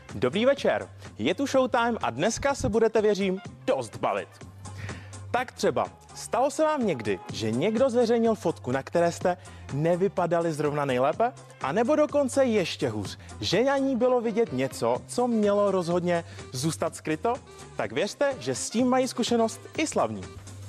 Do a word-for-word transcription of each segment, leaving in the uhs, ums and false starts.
Dobrý večer, je tu Showtime a dneska se budete, věřím, dost bavit. Tak třeba, stalo se vám někdy, že někdo zveřejnil fotku, na které jste nevypadali zrovna nejlépe? A nebo dokonce ještě hůř, že na ní bylo vidět něco, co mělo rozhodně zůstat skryto? Tak věřte, že s tím mají zkušenost i slavní.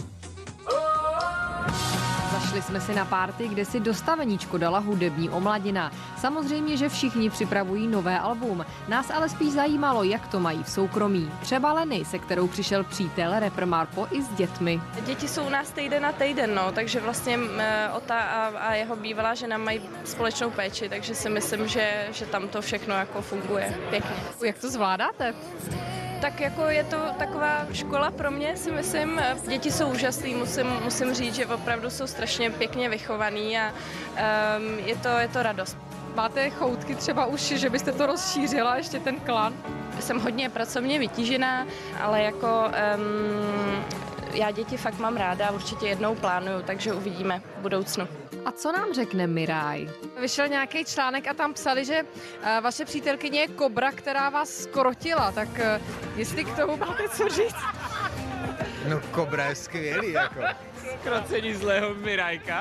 Zašli jsme si na párty, kde si do staveníčku dala hudební omladina. Samozřejmě, že všichni připravují nové album. Nás ale spíš zajímalo, jak to mají v soukromí. Třeba Leny, se kterou přišel přítel, rapper Marpo, i s dětmi. Děti jsou u nás týden na týden, no, takže vlastně Ota a, a jeho bývalá žena mají společnou péči, takže si myslím, že, že tam to všechno jako funguje pěkně. Jak to zvládáte? Tak jako je to taková škola pro mě, si myslím. Děti jsou úžasný, musím, musím říct, že opravdu jsou strašně pěkně vychovaný a um, je, to, je to radost. Máte choutky třeba už, že byste to rozšířila, ještě ten klan? Jsem hodně pracovně vytížená, ale jako um, já děti fakt mám ráda a určitě jednou plánuju, takže uvidíme v budoucnu. A co nám řekne Miraj? Vyšel nějaký článek a tam psali, že uh, vaše přítelkyně je kobra, která vás skrotila, tak uh, jestli k tomu máte co říct? No kobra je skvělý, jako. Krocení zlého Mirajka.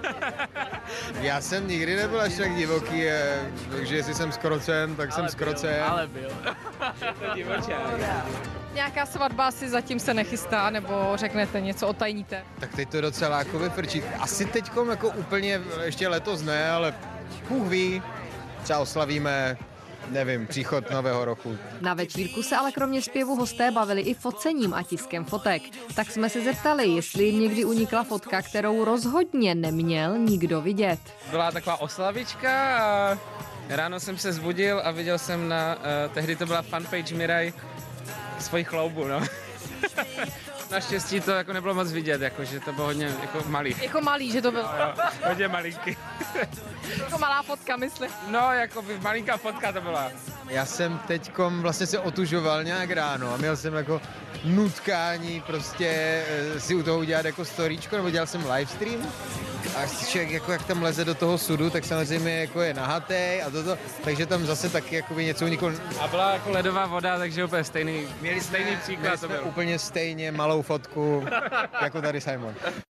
Já jsem nikdy nebyl až tak divoký, takže jestli jsem skrocen, tak ale jsem skrocen. Ale byl. To divočák. Nějaká svatba si zatím se nechystá, nebo řeknete něco, otajníte? Tak teď to docela jako vyfrčí. Asi teďkom jako úplně ještě letos ne, ale Bůh ví, třeba oslavíme, nevím, příchod nového roku. Na večírku se ale kromě zpěvu hosté bavili i focením a tiskem fotek. Tak jsme se zeptali, jestli jim někdy unikla fotka, kterou rozhodně neměl nikdo vidět. Byla taková oslavička a ráno jsem se zbudil a viděl jsem na, uh, tehdy to byla fanpage Miraj, svoji chloubu, no. Naštěstí to jako nebylo moc vidět, jakože to bylo hodně jako malý. Jako malý, že to bylo? No, hodně malinký. Jako malá fotka, myslím. No, jako by malinká fotka to byla. Já jsem teďkom vlastně se otužoval nějak ráno a měl jsem jako nutkání prostě si u toho udělat jako storíčko, nebo dělal jsem livestream. A člověk, jako jak tam leze do toho sudu, tak samozřejmě jako je nahatej a toto, takže tam zase taky jako by něco uniklo. A byla jako ledová voda, takže úplně stejný, měli stejný jsme, příklad měli to jsme byl. úplně stejně malou fotku, jako tady Simon.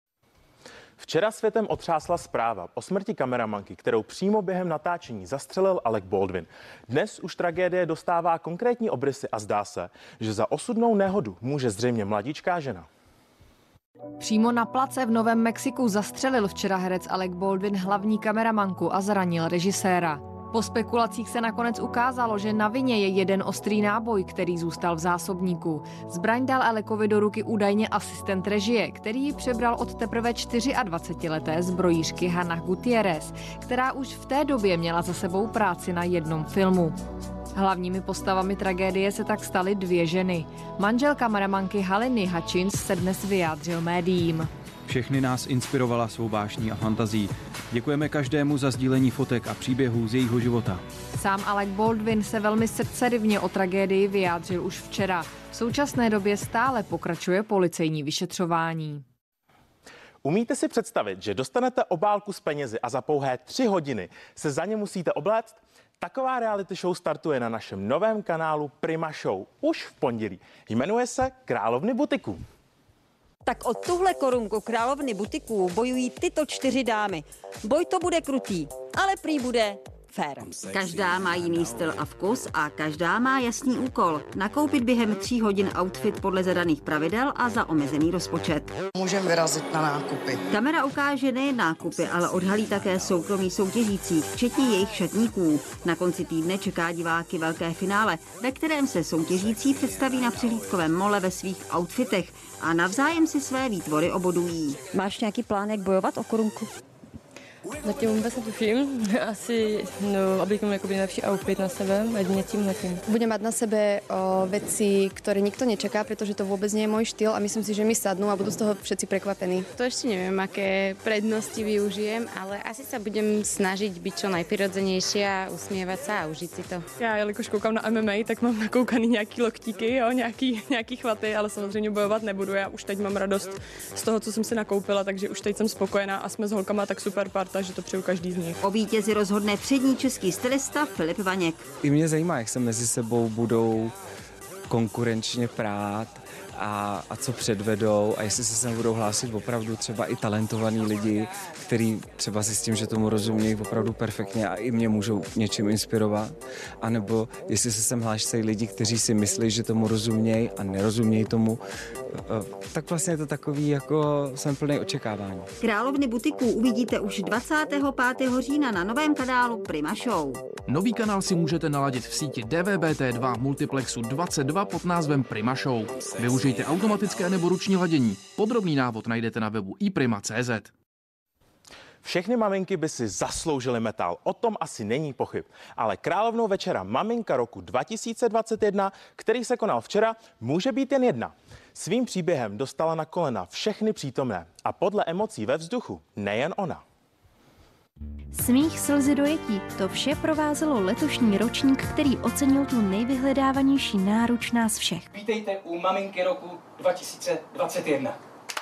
Včera světem otřásla zpráva o smrti kameramanky, kterou přímo během natáčení zastřelil Alec Baldwin. Dnes už tragédie dostává konkrétní obrysy a zdá se, že za osudnou nehodu může zřejmě mladíčká žena. Přímo na place v Novém Mexiku zastřelil včera herec Alec Baldwin hlavní kameramanku a zranil režiséra. Po spekulacích se nakonec ukázalo, že na vině je jeden ostrý náboj, který zůstal v zásobníku. Zbraň dal Alekovi do ruky údajně asistent režie, který ji přebral od teprve dvacetičtyřleté zbrojířky Hannah Gutierrez, která už v té době měla za sebou práci na jednom filmu. Hlavními postavami tragédie se tak staly dvě ženy. Manžel kameramanky Haliny Hutchins se dnes vyjádřil médiím. Všechny nás inspirovala svou vášní a fantazí. Děkujeme každému za sdílení fotek a příběhů z jejího života. Sám Alec Baldwin se velmi srdcerivně o tragédii vyjádřil už včera. V současné době stále pokračuje policejní vyšetřování. Umíte si představit, že dostanete obálku s penězi a za pouhé tři hodiny se za ně musíte obléct? Taková reality show startuje na našem novém kanálu Prima Show už v pondělí. Jmenuje se Královny butiků. Tak o tuhle korunku královny butiků bojují tyto čtyři dámy. Boj to bude krutý, ale prý bude fér. Každá má jiný styl a vkus a každá má jasný úkol. Nakoupit během tří hodin outfit podle zadaných pravidel a za omezený rozpočet. Můžeme vyrazit na nákupy. Kamera ukáže nejen nákupy, ale odhalí také soukromí soutěžících, včetně jejich šatníků. Na konci týdne čeká diváky velké finále, ve kterém se soutěžící představí na přehlídkovém mole ve svých outfitech a navzájem si své výtvory obodují. Máš nějaký plán, jak bojovat o korunku? Zatím vůbec netuším. Asi no, abychom jakoby nejlepší outfit na sebe a jedině tím letím. Budem mať na sebe o, veci, ktoré nikto nečaká, pretože to vôbec nie je môj štýl a myslím si, že mi sadnú a budú z toho všetci prekvapení. To ešte neviem, aké prednosti využijem, ale asi sa budem snažiť byť čo najprirodzenejšia, usmievať sa a užiť si to. Já, jelikož koukám na M M A, tak mám nakoukaný nějaký loktíky, jo, nějaký, nějaký chvaty, ale samozřejmě bojovat nebudu. Já už teď mám radost z toho, co jsem si nakoupila, takže už teď jsem spokojená a jsme s holkama tak super parta. takže to přeju každý z nich. O vítězi rozhodne přední český stylista Filip Vaněk. I mě zajímá, jak se mezi sebou budou konkurenčně prát a, a co předvedou a jestli se sem budou hlásit opravdu třeba i talentovaní lidi, který třeba si s tím, že tomu rozumějí opravdu perfektně a i mě můžou něčím inspirovat, anebo jestli se sem hlášejí lidi, kteří si myslí, že tomu rozumějí a nerozumějí tomu, tak vlastně je to takový, jako jsem plný očekávání. Královny butiků uvidíte už dvacátého pátého října na novém kanálu Prima Show. Nový kanál si můžete naladit v síti D V B T dva multiplexu dvacet dva pod názvem Prima Show. Využijte automatické nebo ruční ladění. Podrobný návod najdete na webu i prima tečka cé zet. Všechny maminky by si zasloužily metal, o tom asi není pochyb. Ale královnou večera Maminka roku dva tisíce dvacet jedna, který se konal včera, může být jen jedna. Svým příběhem dostala na kolena všechny přítomné a podle emocí ve vzduchu nejen ona. Smích, slzy, dojetí. To vše provázelo letošní ročník, který ocenil tu nejvyhledávanější náruč nás všech. Vítejte u Maminky roku dva tisíce dvacet jedna.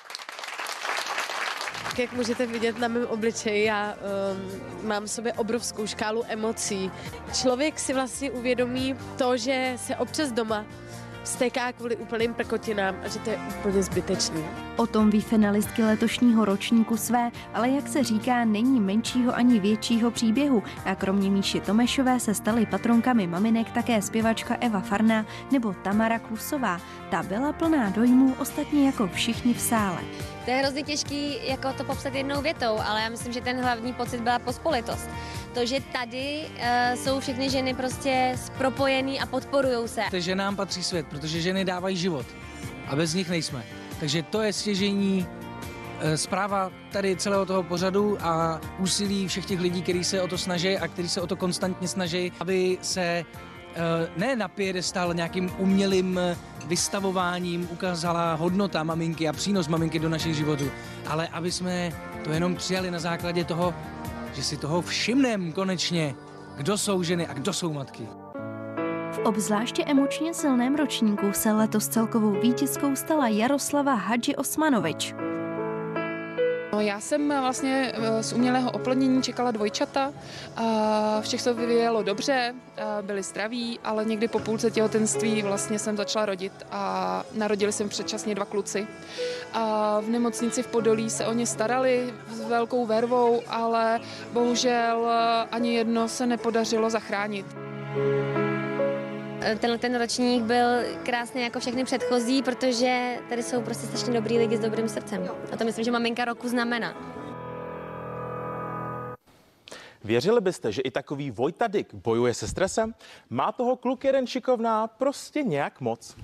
Jak můžete vidět na mém obličeji, já um, mám v sobě obrovskou škálu emocí. Člověk si vlastně uvědomí to, že se občas doma vztéká kvůli úplným prkotinám a že to je úplně zbytečný. O tom ví finalistky letošního ročníku své, ale jak se říká, není menšího ani většího příběhu. A kromě Míši Tomešové se staly patronkami maminek také zpěvačka Eva Farná nebo Tamara Klusová. Ta byla plná dojmů, ostatně jako všichni v sále. To je hrozně těžký jako to popsat jednou větou, ale já myslím, že ten hlavní pocit byla pospolitost. To, že tady uh, jsou všechny ženy prostě propojený a podporujou se. Ženám patří svět, protože ženy dávají život a bez nich nejsme. Takže to je stěžejní uh, zpráva tady celého toho pořadu a úsilí všech těch lidí, kteří se o to snaží a kteří se o to konstantně snaží, aby se uh, ne na piedestal nějakým umělým vystavováním ukázala hodnota maminky a přínos maminky do našich životů, ale aby jsme to jenom přijali na základě toho, že si toho všimneme konečně, kdo jsou ženy a kdo jsou matky. V obzvláště emočně silném ročníku se letos celkovou vítězkou stala Jaroslava Hadži Osmanovič. Já jsem vlastně z umělého oplodnění čekala dvojčata, všech se vyvíjelo dobře, byli zdraví, ale někdy po půlce těhotenství vlastně jsem začala rodit a narodili jsem předčasně dva kluci. A v nemocnici v Podolí se o ně starali s velkou vervou, ale bohužel ani jedno se nepodařilo zachránit. Tenhle ten ročník byl krásný jako všechny předchozí, protože tady jsou prostě strašně dobrý lidi s dobrým srdcem. A to myslím, že Maminka roku znamená. Věřili byste, že i takový Vojta Dyk bojuje se stresem? Má toho kluk jeden šikovná prostě nějak moc.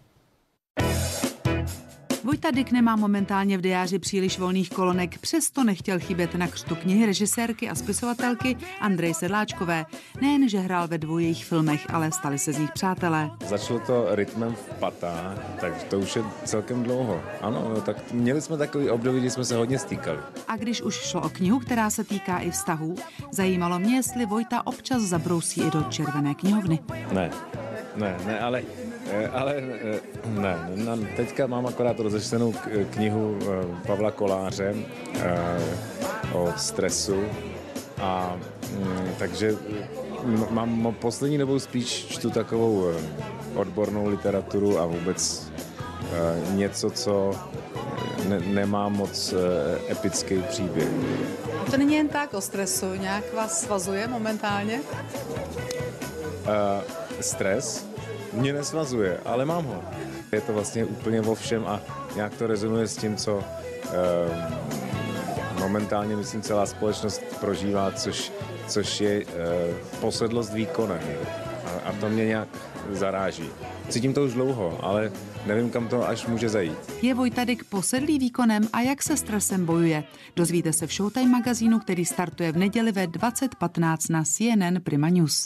Vojta Dyk nemá momentálně v diáři příliš volných kolonek, přesto nechtěl chybět na křtu knihy režisérky a spisovatelky Andreje Sedláčkové. Nejen, že hrál ve dvou jejich filmech, ale stali se z nich přátelé. Začalo to rytmem v patách, tak to už je celkem dlouho. Ano, tak měli jsme takový období, kdy jsme se hodně stýkali. A když už šlo o knihu, která se týká i vztahů, zajímalo mě, jestli Vojta občas zabrousí i do Červené knihovny. Ne, ne, ne, ale... Ale ne, ne, teďka mám akorát rozečtenou knihu Pavla Koláře o stresu a takže mám poslední dobou spíš čtu takovou odbornou literaturu a vůbec něco, co ne, nemá moc epický příběh. To není jen tak o stresu, nějak vás svazuje momentálně? Uh, stres? Mě nesvazuje, ale mám ho. Je to vlastně úplně o všem a nějak to rezonuje s tím, co eh, momentálně, myslím, celá společnost prožívá, což, což je eh, posedlost výkonem. A, a to mě nějak zaráží. Cítím to už dlouho, ale nevím, kam to až může zajít. Je Vojta Dyk posedlý výkonem a jak se stresem bojuje? Dozvíte se v Showtime magazínu, který startuje v neděli ve dvacet patnáct na C N N Prima News.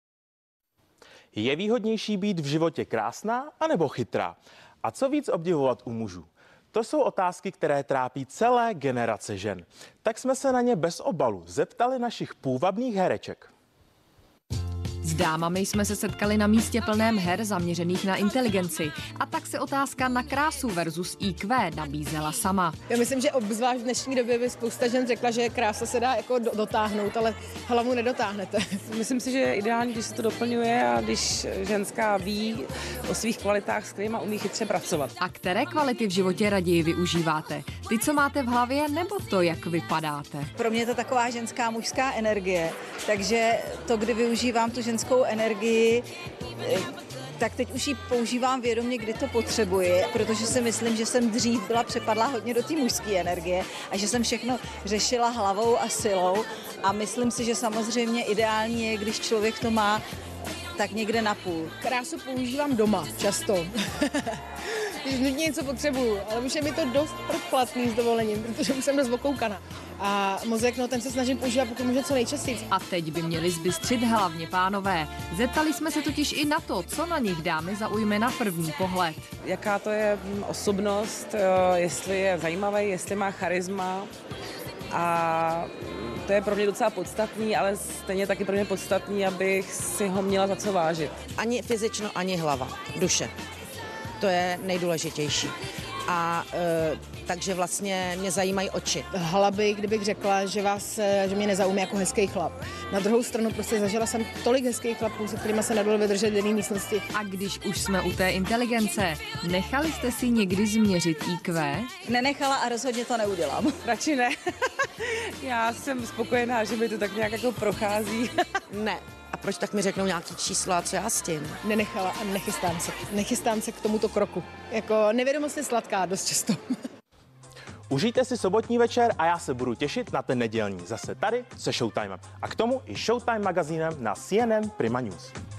Je výhodnější být v životě krásná anebo chytrá? A co víc obdivovat u mužů? To jsou otázky, které trápí celé generace žen. Tak jsme se na ně bez obalu zeptali našich půvabných hereček. S dámami jsme se setkali na místě plném her zaměřených na inteligenci. A tak se otázka na krásu versus í kvé nabízela sama. Já myslím, že obzvlášť v dnešní době by spousta žen řekla, že krása se dá jako dotáhnout, ale hlavu nedotáhnete. Myslím si, že je ideální, když se to doplňuje a když ženská ví o svých kvalitách, s kterýma umí chytře pracovat. A které kvality v životě raději využíváte? Ty, co máte v hlavě, nebo to, jak vypadáte? Pro mě je to taková ženská mužská energie, takže to, kdy využívám tu ženskou energii, tak teď už ji používám vědomě, kdy to potřebuji, protože si myslím, že jsem dřív byla přepadla hodně do té mužské energie a že jsem všechno řešila hlavou a silou a myslím si, že samozřejmě ideální je, když člověk to má tak někde na půl. Krásu používám doma často. Když nutně něco potřebuju, ale už je mi to dost předplatný s dovolením, protože už jsem dost okoukaná. A mozek, no ten se snažím používat pokud může co nejčastěji. A teď by měli zbystřit hlavně pánové. Zeptali jsme se totiž i na to, co na nich dámy zaujme na první pohled. Jaká to je osobnost, jestli je zajímavý, jestli má charisma. A to je pro mě docela podstatný, ale stejně taky pro mě podstatný, abych si ho měla za co vážit. Ani fyzično, ani hlava, duše. To je nejdůležitější. A e, takže vlastně mě zajímají oči. Hlaby, kdybych řekla, že vás, že mě nezaujme jako hezký chlap. Na druhou stranu prostě zažila jsem tolik hezkých chlapů, se kterými se nedalo vydržet v jedné místnosti. A když už jsme u té inteligence, nechali jste si někdy změřit í kvé? Nenechala a rozhodně to neudělám. Radši ne. Já jsem spokojená, že mi to tak nějak jako prochází. Ne. A proč tak mi řeknou nějaký číslo a co já s tím? Nenechala a nechystám se. Nechystám se k tomuto kroku. Jako nevědomost je sladká dost často. Užijte si sobotní večer a já se budu těšit na ten nedělní. Zase tady se Showtimem. A k tomu i Showtime magazínem na C N N Prima News.